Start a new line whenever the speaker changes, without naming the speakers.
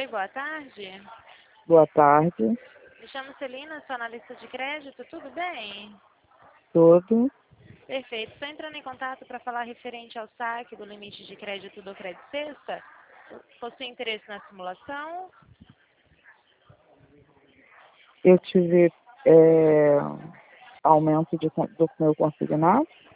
Oi, boa tarde.
Boa tarde,
Me chamo Celina, sou analista de crédito, tudo bem?
tudo.
Perfeito. Estou entrando em contato para falar referente ao saque do limite de crédito do Crédito Sexta. Possui interesse na simulação?
Eu tive aumento do meu consignado.